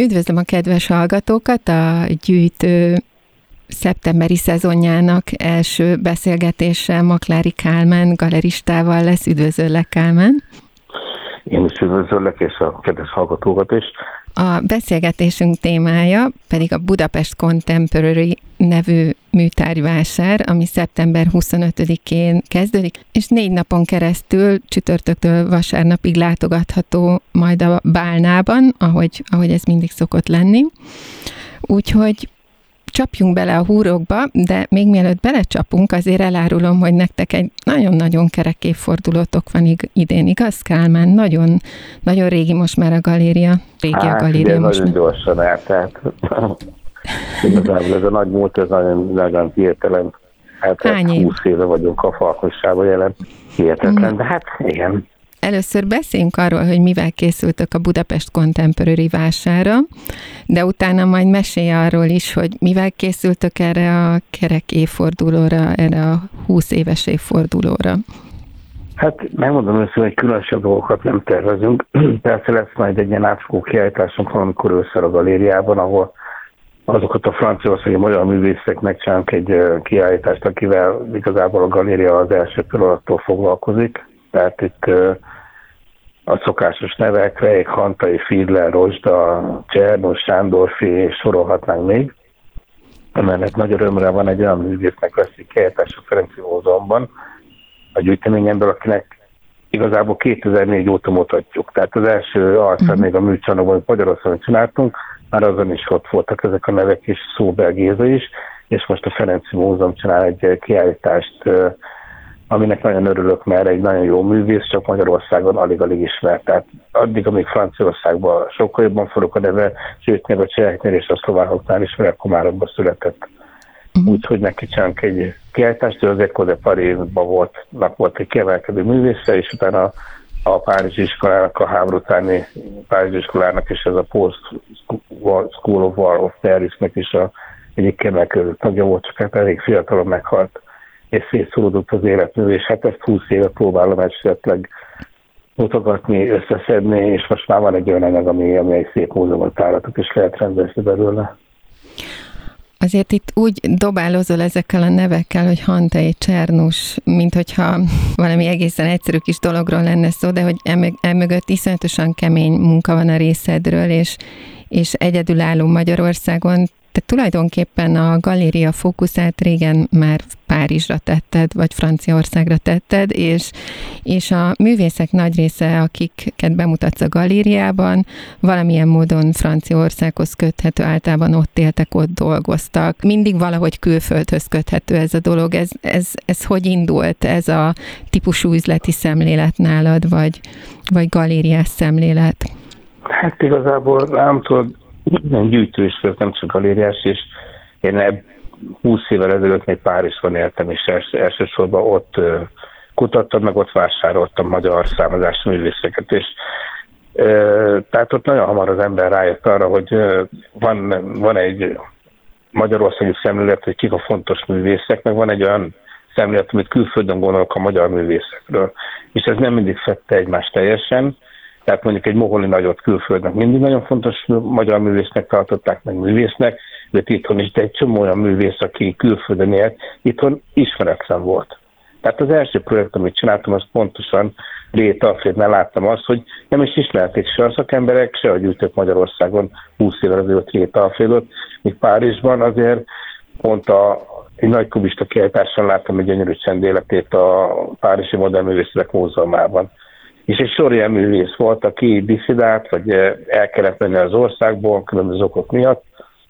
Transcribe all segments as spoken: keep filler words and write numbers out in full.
Üdvözlöm a kedves hallgatókat, a gyűjtő szeptemberi szezonjának első beszélgetése Maklári Kálmán galeristával lesz. Üdvözöllek, Kálmán! Én is üdvözöllek, és a kedves hallgatókat is. A beszélgetésünk témája pedig a Budapest Contemporary nevű műtárgyvásár, ami szeptember huszonötödikén kezdődik, és négy napon keresztül csütörtöktől vasárnapig látogatható majd a Bálnában, ahogy, ahogy ez mindig szokott lenni. Úgyhogy csapjunk bele a húrokba, de még mielőtt belecsapunk, azért elárulom, hogy nektek egy nagyon-nagyon kerek évfordulótok van idén, igaz, Kálmán? Nagyon, nagyon régi most már a galéria. Régi hát, a galéria igen, most nagyon már. Gyorsan el, tehát igazából ez a nagy múlt, ez nagyon, nagyon hirtelen. Hát húsz éve vagyunk a Falkossában jelen. Hihetetlen, mm. de hát igen. Először beszéljünk arról, hogy mivel készültök a Budapest Contemporary vására, de utána majd mesélj arról is, hogy mivel készültök erre a kerek évfordulóra, erre a húsz éves évfordulóra. Hát megmondom őszintén, hogy különösebb dolgokat nem tervezünk. Persze lesz majd egy ilyen átfogó kiállításunk valamikor ősszel a galériában, ahol azokat a franciaországi magyar művészek megcsinálunk egy kiállítást, akivel igazából a galéria az első pillanattól foglalkozik. Tehát itt a szokásos nevek, Reik, Hantai, Fiedler, Rozsda, Csernus, Sándorfi, és sorolhatnánk még. Emellett nagy örömre van egy olyan művésznek veszik kiállítás a Ferenci Múzeumban, a gyűjteményemből, akinek igazából kétezer-négy óta mutatjuk. Tehát az első arcán még a műcsarnokban, amit Magyarországon csináltunk, már azon is ott voltak ezek a nevek is, Szóber Géza is, és most a Ferenci Múzeum csinál egy kiállítást, aminek nagyon örülök, mert egy nagyon jó művész, csak Magyarországon alig-alig ismert. Tehát addig, amíg Franciaországban sokkal jobban forog a neve, sőt, még a cseheknél és a szlovákoknál is, mert Komáromban született. Uh-huh. Úgyhogy neki csinálunk egy kiállítást, az École de Paris-ban volt, volt egy kiemelkedő művésze, és utána a, a Párizsi iskolának, a háború utáni Párizsi iskolának, és ez a Post School of War of Paris-nek is a egyik kiemelkedő tagja volt, csak hát elég fiatalon meghalt, és szétszórodott az életmű, és hát ezt húsz éve próbálom esetleg mutogatni, összeszedni, és most már van egy olyan anyag, ami, ami egy szép múzeumot tállatok, és lehet rendezni belőle. Azért itt úgy dobálozol ezekkel a nevekkel, hogy Hantai, Csernus, mint hogyha valami egészen egyszerű kis dologról lenne szó, de hogy emögött iszonyatosan kemény munka van a részedről, és, és egyedülálló Magyarországon. Te tulajdonképpen a galéria fókuszát régen már Párizsra tetted, vagy Franciaországra tetted, és, és a művészek nagy része, akiket bemutatsz a galériában, valamilyen módon Franciaországhoz köthető, általában ott éltek, ott dolgoztak. Mindig valahogy külföldhöz köthető ez a dolog. Ez, ez, ez hogy indult, ez a típusú üzleti szemlélet nálad, vagy, vagy galériás szemlélet? Hát igazából nem tudod, minden gyűjtő is volt, nem csak galériás, és én húsz évvel ezelőtt még Párizsban éltem, és els, elsősorban ott uh, kutattam, meg ott vásároltam magyar származású művészeket, és uh, tehát ott nagyon hamar az ember rájött arra, hogy uh, van, van egy magyarországi szemlélet, hogy kik a fontos művészek, meg van egy olyan szemlélet, amit külföldön gondolok a magyar művészekről, és ez nem mindig fette egymást teljesen. Tehát mondjuk egy Moholi nagyot külföldnek mindig nagyon fontos magyar művésznek tartották, meg művésznek, de itthon is, de egy csomó olyan művész, aki külföldön élt, itthon ismeretlen volt. Tehát az első projekt, amit csináltam, az pontosan Rét Alfrédnál láttam azt, hogy nem is ismerték se a szakemberek, se a gyűjtők Magyarországon húsz évvel ezelőtt Rét Alfrédot, míg Párizsban azért pont a, egy nagy kubista kiállításon láttam egy gyönyörű csendéletét a Párizsi Modern Művészetek Múzeumában. És egy sor ilyen művész volt, aki disszidált, vagy el kellett menni az országból, különböző okok miatt.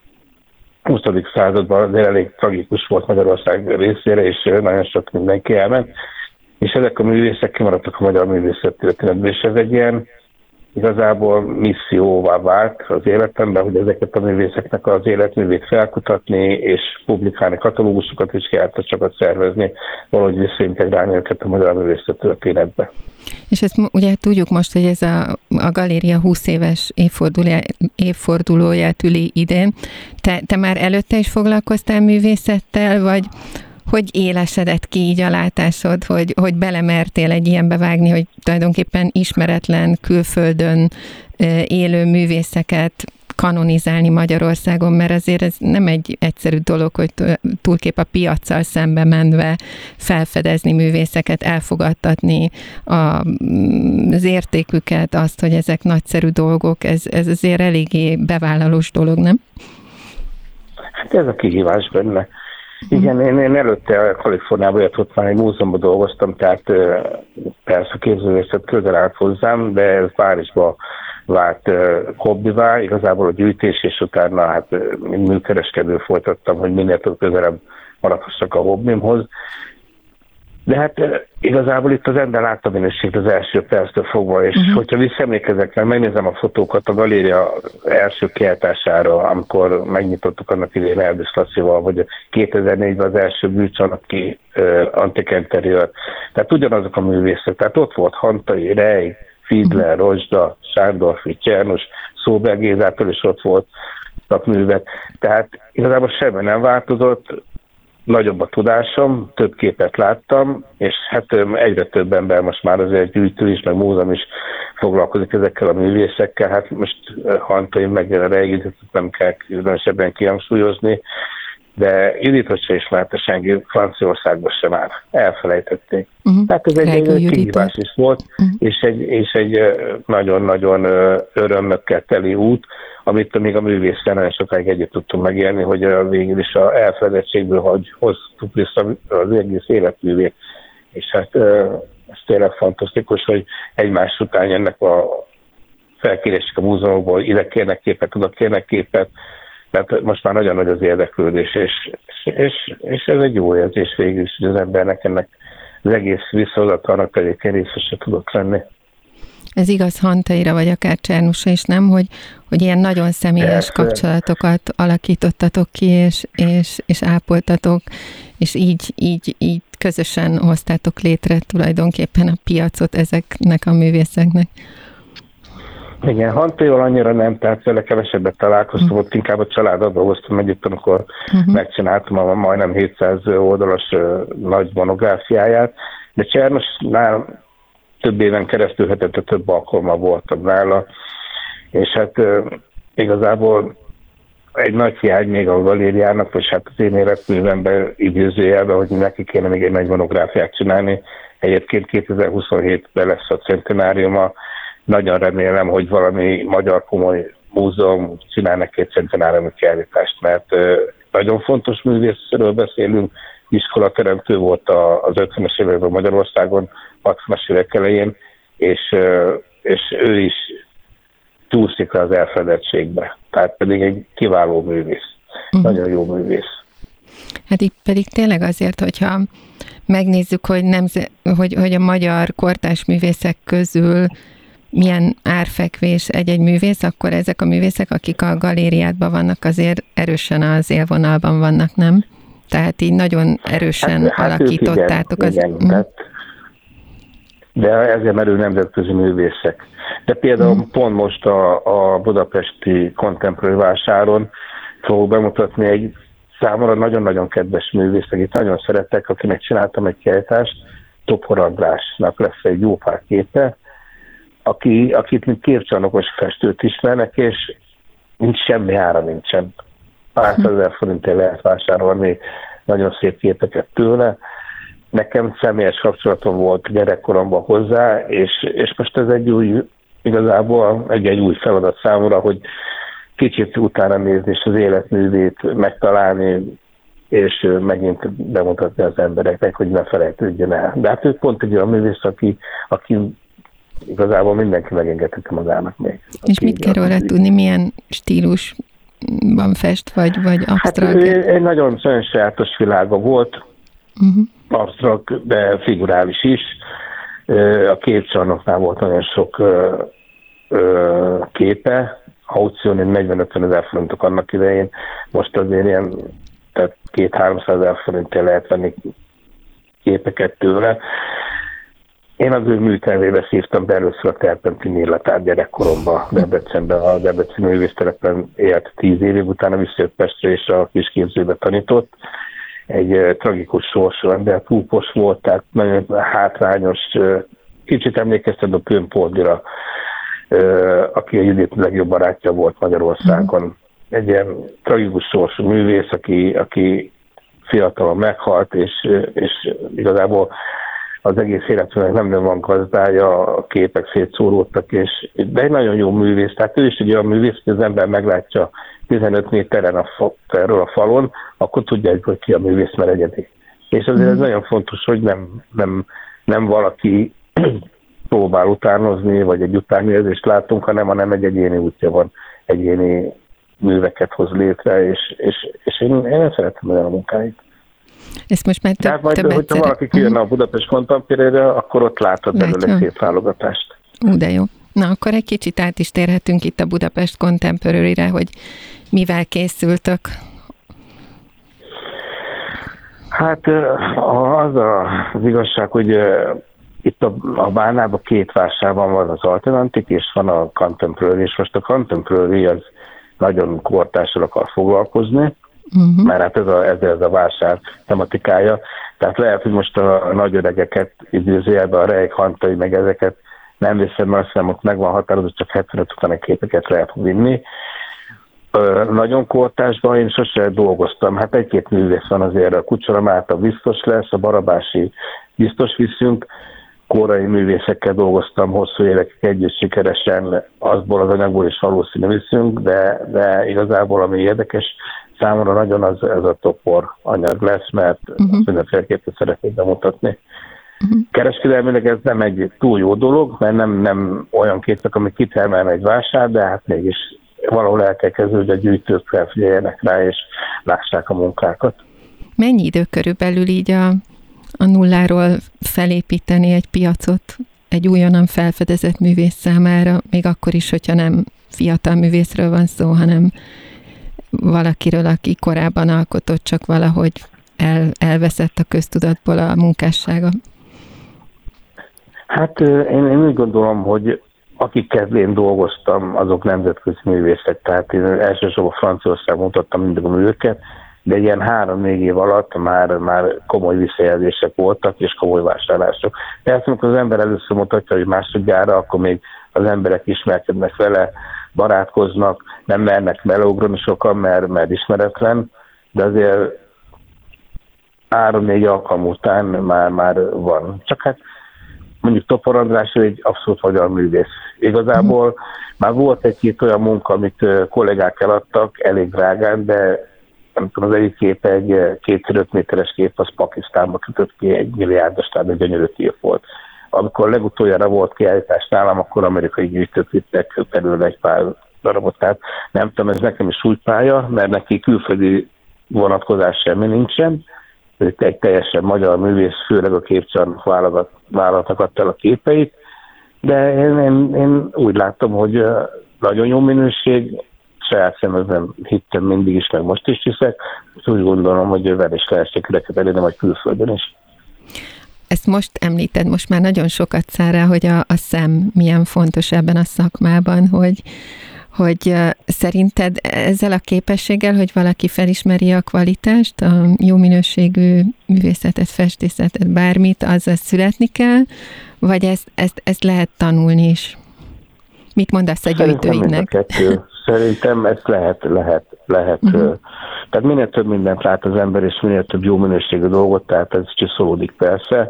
huszadik században azért elég tragikus volt Magyarország részére, és nagyon sok mindenki elment. És ezek a művészek kimaradtak a magyar művészet történetből, és ez egy ilyen igazából misszióvá vált az életemben, hogy ezeket a művészeknek az életművét felkutatni, és publikálni, katalógusokat és kiállításokat szervezni, valahogy visszaintegrálni őket a magyar művészet történetbe. És ezt ugye tudjuk most, hogy ez a, a galéria húsz éves évfordulóját üli idén. Te, te már előtte is foglalkoztál művészettel, vagy hogy élesedett ki így a látásod, hogy, hogy belemertél egy ilyenbe vágni, hogy tulajdonképpen ismeretlen külföldön élő művészeket kanonizálni Magyarországon, mert azért ez nem egy egyszerű dolog, hogy túlkép a piaccal szembe menve felfedezni művészeket, elfogadtatni a, az értéküket, azt, hogy ezek nagyszerű dolgok, ez, ez azért eléggé bevállalós dolog, nem? Hát ez a kihívás benne. Igen, én, én előtte Kaliforniában, ott már egy múzeumban dolgoztam, tehát persze a képzőművészet közel állt hozzám, de ez Párizsba vált uh, hobbivá, igazából a gyűjtés, és utána hát mint műkereskedő folytattam, hogy minél több közelebb maradhassak a hobbimhoz. De hát uh, igazából itt az ember látta minőséget az első perctől fogva, és uh-huh. hogyha visszaemlékezek, mert megnézem a fotókat a galéria első kiállítására, amikor megnyitottuk annak idején Erdős Lacival, vagy kétezer-négyben az első bűcsarnoki uh, Antique Interior. Tehát ugyanazok a művészek, tehát ott volt Hantai, Rey, Fiedler, Rozsda, Sándorfi, Csernus, Szóber Gézától is ott volt a művek. Tehát igazából semmi nem változott, nagyobb a tudásom, több képet láttam, és hát egyre több ember most már azért gyűjtő is, meg múzeum is foglalkozik ezekkel a művészekkel. Hát most Hantai meg a Rey nem kell különösebben kihangsúlyozni, de Juditot se ismerte senki, Franciaországban sem már elfelejtették. Uh-huh. Tehát ez egy, egy kihívás is volt, uh-huh. és, egy, és egy nagyon-nagyon örömmökkel teli út, amit még a művésszel nagyon sokáig együtt tudtunk megélni, hogy végül is az elfeledetségből hoztuk vissza az egész életművét. És hát ez tényleg fantasztikus, hogy egymás után jönnek a felkérések a múzeumokból, ide kérnek képet, oda kérnek képet, mert most már nagyon nagy az érdeklődés, és, és, és ez egy jó érzés végül is, hogy az embernek ennek az egész visszahozatalnak egyébként részese tudok lenni. Ez igaz Hantaira, vagy akár Csernusra is, nem? Hogy, hogy ilyen nagyon személyes Persze. kapcsolatokat alakítottatok ki, és, és, és ápoltatok, és így, így, így közösen hoztátok létre tulajdonképpen a piacot ezeknek a művészeknek. Igen, Hantaival annyira nem, tehát vele kevesebbet találkoztam, ott inkább a családdal dolgoztam együtt, amikor uh-huh. megcsináltam a majdnem hétszáz oldalas uh, nagy monográfiáját, de Csernusnál több éven keresztül hetente több alkalommal voltam nála, és hát uh, igazából egy nagy hiány még a galériának, és hát az én életművemben idézőjelben, hogy neki kéne még egy nagy monográfiát csinálni. Egyébként kétezer-huszonhétben lesz a centenáriuma. Nagyon remélem, hogy valami magyar komoly múzeum csinál neki egy centenáriumi kiállítást, mert uh, nagyon fontos művészről beszélünk, iskolateremtő volt az ötvenes években Magyarországon, hatvanas évek elején, és, uh, és ő is túlszik az elfedettségbe. Tehát pedig egy kiváló művész. Uh-huh. Nagyon jó művész. Hát itt pedig tényleg azért, hogyha megnézzük, hogy, nemze- hogy, hogy a magyar kortárs művészek közül milyen árfekvés egy-egy művész, akkor ezek a művészek, akik a galériádban vannak, azért erősen az élvonalban vannak, nem? Tehát így nagyon erősen hát, alakítottátok. Hát igen, az... igen, tehát, de ezért merő nemzetközi művészek. De például hmm. pont most a, a budapesti Contemporary vásáron fogok bemutatni egy számomra nagyon-nagyon kedves művész, akit nagyon szeretek, akinek csináltam egy kiállítást, Topor Andrásnak lesz egy jó pár képe, aki, akit mint képcsarnokos festőt ismernek, és nincs semmi ára nincsen. Pár százezer forintért lehet vásárolni nagyon szép képeket tőle. Nekem személyes kapcsolatom volt gyerekkoromban hozzá, és, és most ez egy új, igazából egy, egy új feladat számomra, hogy kicsit utána nézni, és az életművét megtalálni, és megint bemutatni az embereknek, hogy ne felejtődjön el. De hát ő pont egy olyan művész, aki, aki igazából mindenki megengedheti magának még. És mit kell róla tudni, milyen stílusban fest, vagy, vagy absztrakt? Hát egy, egy nagyon, nagyon sajátos világa volt, uh-huh. absztrakt, de figurális is. A Képcsarnoknál volt nagyon sok képe, aukción negyven-ötven ezer forintok annak idején, most azért ilyen, tehát két-háromszázezer forintért lehet venni képeket tőle. Én az ő műtervébe szívtam be először a Terpentin illatát gyerekkoromban, Debrecenben, a Debreceni művésztelepen élt tíz évig, utána visszajött Pestre és a kisképzőbe tanított. Egy uh, tragikus sorsú ember, túlpos volt, tehát nagyon hátrányos, uh, kicsit emlékeztet a Pőn Poldira. aki a Judit legjobb barátja volt Magyarországon. Egy ilyen tragikus sorsú művész, aki, aki fiatalon meghalt, és, és igazából az egész életének nem nem van gazdája, a képek szétszóródtak, és, de egy nagyon jó művész. Tehát ő is egy olyan művész, hogy az ember meglátja tizenöt méteren a fa, erről a falon, akkor tudja, hogy ki a művész, mert egyedi. És azért ez nagyon fontos, hogy nem, nem, nem valaki próbál utánozni, vagy egy utánérzést látunk, hanem, hanem egy egyéni útja van, egyéni műveket hoz létre, és, és, és én, én szeretem olyan a munkáit. Ezt most már több, Tehát majd, hogyha egyszer... valaki kijönne a Budapest Contemporary-re, akkor ott látod belőle szép válogatást. Ú, de jó. Na, akkor egy kicsit át is térhetünk itt a Budapest Contemporary-re, hogy mivel készültök. Hát az az igazság, hogy itt a, a Bánában két vásárban van az Alternatik, és van a Contemporary, és most a Contemporary az nagyon kortársal akar foglalkozni, uh-huh. mert hát ez a, ez, ez a vásár tematikája. Tehát lehet, hogy most a nagy öregeket idézőjelben, a Rejk, Hantai, meg ezeket nem viszem, mert azt hiszem, ott meg van határozott, csak hetvenöt utána képeket lehet vinni. Ö, nagyon kortársban én sose dolgoztam. Hát egy-két művész van azért, a Kucsoramáta biztos lesz, a Barabási biztos viszünk, korai művészekkel dolgoztam hosszú évekig együtt sikeresen, azból az anyagból is valószínű viszünk, de, de igazából ami érdekes számomra nagyon az ez a topor anyag lesz, mert uh-huh. mindenféleképpen szeretnék bemutatni. Uh-huh. Kereskedelmileg ez nem egy túl jó dolog, mert nem, nem olyan képek, amik kitermelne egy vásár, de hát mégis valahol el kell kezdődni, hogy a gyűjtők felfigyeljenek rá, és lássák a munkákat. Mennyi idő körülbelül így a, a nulláról felépíteni egy piacot egy újonnan felfedezett művész számára, még akkor is, hogyha nem fiatal művészről van szó, hanem valakiről, aki korábban alkotott, csak valahogy el, elveszett a köztudatból a munkássága? Hát én, én úgy gondolom, hogy akikkel én dolgoztam, azok nemzetközi művészek, tehát én elsősorban Franciaországban mutattam mindig a művőket, de ilyen három-négy év alatt már, már komoly visszajelzések voltak, és komoly vásárlások. Persze, amikor az ember először mutatja, hogy másodjára, akkor még az emberek ismerkednek vele, barátkoznak, nem mernek beleugrani sokan, mert, mert ismeretlen, de azért három-négy alkalom után már, már van. Csak hát mondjuk Topor András egy abszolút magyar művész. Igazából mm. már volt egy-két olyan munka, amit kollégák eladtak, elég drágán, de nem tudom, az egyik kép egy két-öt méteres kép, az Pakisztánba kötött ki egy milliárdos, tehát egy gyönyörű kép volt. Amikor legutoljára volt kiállítás nálam, akkor amerikai gyűjtők vittek belőle egy pár darabot. Tehát nem tudom, ez nekem is úgy pálya, mert neki külföldi vonatkozás semmi nincsen. Egy teljesen magyar művész, főleg a Képcsarnok vállalatnak adta el a képeit. De én, én, én úgy láttam, hogy nagyon jó minőség, saját szemben hittem mindig is, meg most is hiszek. Úgy gondolom, hogy vele is lehet sikereket elérni, vagy külföldön is. Ezt most említed, most már nagyon sokat száll rá, hogy a, a szem milyen fontos ebben a szakmában, hogy, hogy szerinted ezzel a képességgel, hogy valaki felismeri a kvalitást, a jó minőségű művészetet, festészetet, bármit, azzal születni kell, vagy ezt, ezt, ezt lehet tanulni is? Mit mondasz a gyűjtőidnek? Szerintem ezt lehet, lehet, lehet. Uh-huh. Tehát minél több mindent lát az ember, és minél több jó minőségű dolgot, tehát ez csiszolódik persze.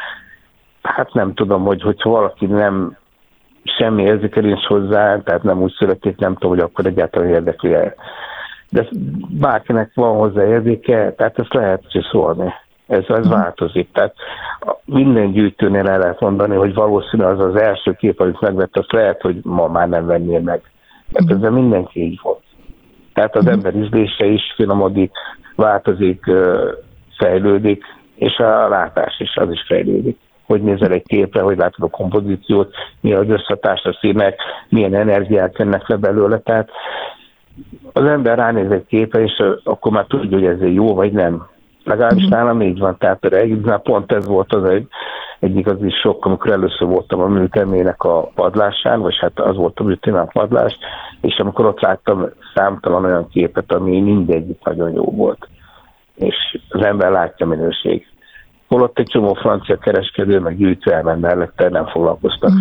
Hát nem tudom, hogy hogyha valaki nem semmi érzékelés hozzá, tehát nem úgy születik, nem tudom, hogy akkor egyáltalán érdekli el. De bárkinek van hozzá érzéke, tehát ezt lehet csiszolni. Ez, ez uh-huh. változik. Tehát minden gyűjtőnél el lehet mondani, hogy valószínű az az első kép, amit megvett, azt lehet, hogy ma már nem vennél meg. Mert ezzel mindenki így volt. Tehát az ember ízlése is finomodik, változik, fejlődik, és a látás is, az is fejlődik. Hogy nézel egy képre, hogy látod a kompozíciót, mi az összhatás a színek, milyen energiák jönnek le belőle. Tehát az ember ránéz egy képre, és akkor már tudja, hogy ez jó vagy nem. Legalábbis uh-huh. nálam így van. Tehát pont ez volt az egy, egy igazi sok, amikor először voltam a műtermének a padlásán, vagy hát az volt a műtermének a padlás, és amikor ott láttam számtalan olyan képet, ami mindegyik nagyon jó volt. És az ember látja minőség. Holott egy csomó francia kereskedő, meg gyűjtő elment mellette, nem foglalkoztak uh-huh. vele.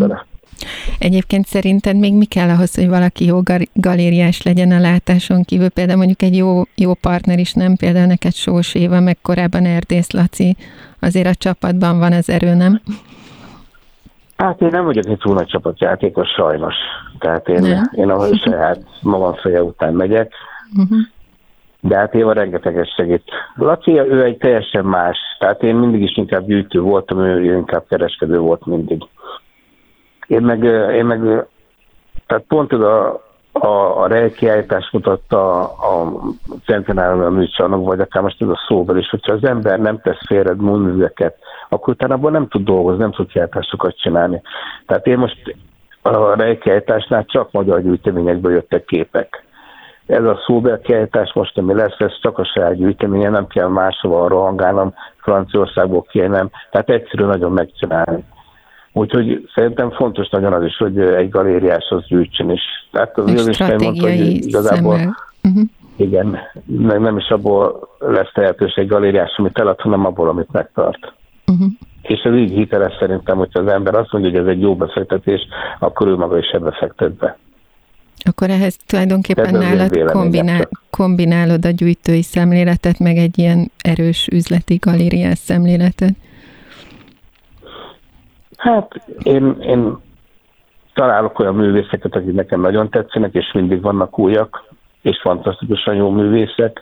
Egyébként szerinted még mi kell ahhoz, hogy valaki jó galériás legyen a látáson kívül? Például mondjuk egy jó, jó partner is, nem? Például neked Sós Éva, meg korábban Erdész Laci. Azért a csapatban van az erő, nem? Hát én nem vagyok egy túl nagy csapatjátékos, sajnos. Tehát én, én a saját magam feje után megyek. Uh-huh. De hát Éva rengeteget segít. Laci, ő egy teljesen más. Tehát én mindig is inkább gyűjtő voltam, ő inkább kereskedő volt mindig. Én meg, én meg tehát pont ez a, a, a rejkiállítás mutatta a centenárium a műcsarnok, vagy akár most ez a szóval is, hogyha az ember nem tesz félre műveket, akkor utána abban nem tud dolgozni, nem tud kiáltásokat csinálni. Tehát én most a rejkiállításnál csak magyar gyűjteményekből jöttek képek. Ez a szóbelkiállítás most, ami lesz, ez csak a saját gyűjteménye, nem kell máshova rohangálnom, Franciaországból kérnem, tehát egyszerű nagyon megcsinálni. Úgyhogy szerintem fontos nagyon az is, hogy egy galériás az gyűjtsön is. Tehát az is mondta, hogy igazából uh-huh. igen, meg nem is abból lesz tehetős egy galériás, amit elad, hanem abból, amit megtart. Uh-huh. És ez így hiteles szerintem, hogyha az ember azt mondja, hogy ez egy jó befektetés, akkor ő maga is ebbe fektet be. Akkor ehhez tulajdonképpen nálad kombinál, kombinálod a gyűjtői szemléletet, meg egy ilyen erős üzleti galériás szemléletet. Hát én, én találok olyan művészeket, akik nekem nagyon tetszenek, és mindig vannak újak, és fantasztikusan jó művészek.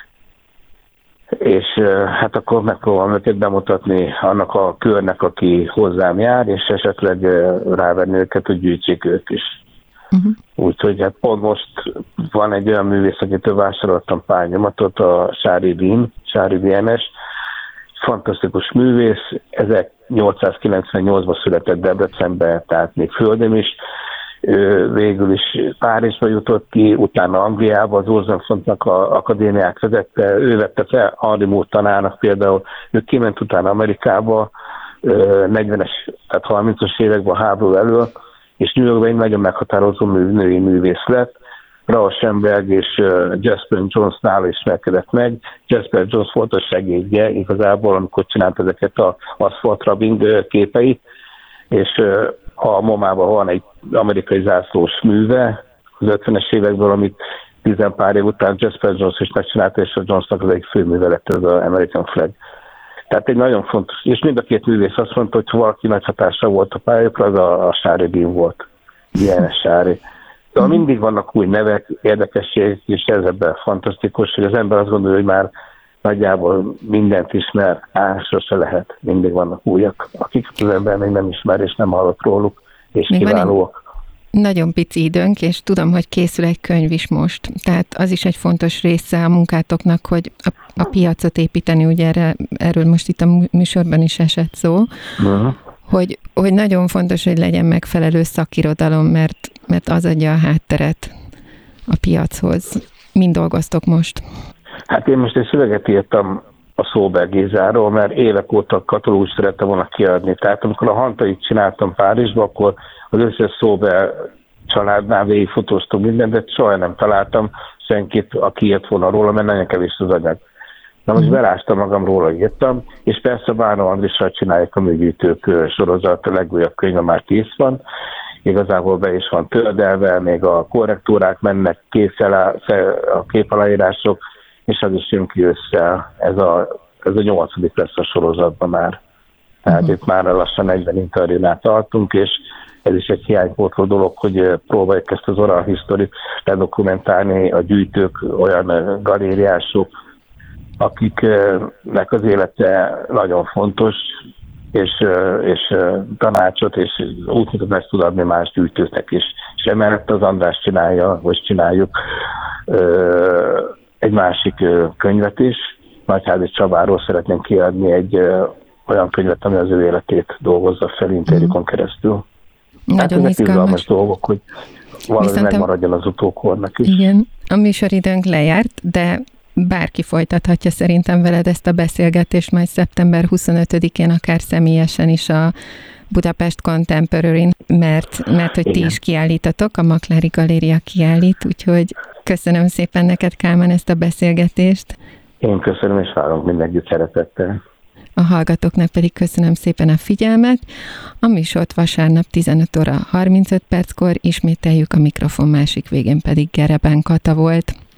És hát akkor megpróbálom őket bemutatni annak a körnek, aki hozzám jár, és esetleg rávenni őket, hogy gyűjtsék ők is. Uh-huh. Úgyhogy hát pont most van egy olyan művész, akitől vásároltam pár nyomatot, a Sári Dín, Sári Dénes, fantasztikus művész, ezernyolcszázkilencvennyolcban született Debrecenben, tehát még földön is, ő végül is Párizsba jutott ki, utána Angliába, az Orzonfontnak a akadémiát vezette, ő vette fel Henri Moore tanárnak például, ő kiment utána Amerikába, negyvenes, tehát harmincas években a háború elől, és New Yorkban egy nagyon meghatározó mű, női művész lett. Rauschenberg és uh, Jasper Jones-nál ismerkedett meg. Jasper Jones volt a segédje igazából, amikor csinált ezeket az aszfalt rubbing képeit, és uh, a MoMA-ban van egy amerikai zászlós műve az ötvenes évekből, amit tizen pár év után Jasper Jones is megcsinálta, és a Jonesnak az egyik főműve lett ez az American Flag. Tehát egy nagyon fontos, és mind a két művész azt mondta, hogy valaki nagy hatása volt a pályákra, az a, a Sári Dín volt, Dénes Sári. De mindig vannak új nevek, érdekességek, és ez ebben fantasztikus, hogy az ember azt gondolja, hogy már nagyjából mindent ismer, á, sose lehet, mindig vannak újak, akik az ember még nem ismer, és nem hallott róluk, és még kiválóak. Nagyon pici időnk, és tudom, hogy készül egy könyv is most. Tehát az is egy fontos része a munkátoknak, hogy a, a piacot építeni, ugye erre, erről most itt a műsorban is esett szó, uh-huh. hogy, hogy nagyon fontos, hogy legyen megfelelő szakirodalom, mert, mert az adja a hátteret a piachoz. Mind dolgoztok most? Hát én most egy szöveget írtam a Szóber Gézáról, mert évek óta katalógus szerettem volna kiadni. Tehát amikor a Hantait csináltam Párizsba, akkor az összes Szóber családnál végigfotóztunk mindent, de soha nem találtam senkit, aki írt volna róla, mert nagyon kevés az anyag. Na most belástam magam, róla írtam, és persze Bánó Andrissal csináljuk a műgyűjtők sorozat, a legújabb könyve már kész van, igazából be is van töldelve, még a korrektúrák mennek, kész a képaláírások, és az is jön ki össze, ez a, ez a nyolcadik lesz a sorozatban már. Tehát uh-huh. itt már lassan negyven interjúnál tartunk, és ez is egy hiánypótló dolog, hogy próbáljuk ezt az oral historit ledokumentálni, a gyűjtők, olyan galériások, akiknek az élete nagyon fontos, és, és tanácsot és útmutatást tud adni más gyűjtőknek is. És emellett az András csinálja, vagy csináljuk egy másik könyvet is. Nagyházi Csabáról szeretnénk kiadni egy olyan könyvet, ami az ő életét dolgozza fel interjúkon keresztül. Nagyon hát izgalmas dolgok, hogy valami megmaradjon az utókornak is. Igen, a műsoridőnk lejárt, de bárki folytathatja szerintem veled ezt a beszélgetést majd szeptember huszonötödikén, akár személyesen is a Budapest Contemporary-n, mert, mert hogy ti Igen. is kiállítatok, a Maklári Galéria kiállít, úgyhogy köszönöm szépen neked, Kálmán, ezt a beszélgetést. Én köszönöm, és várunk mindenkit szeretettel. A hallgatóknak pedig köszönöm szépen a figyelmet. A műsort vasárnap tizenöt óra harmincöt perckor ismételjük, a mikrofon másik végén pedig Gereben Kata volt.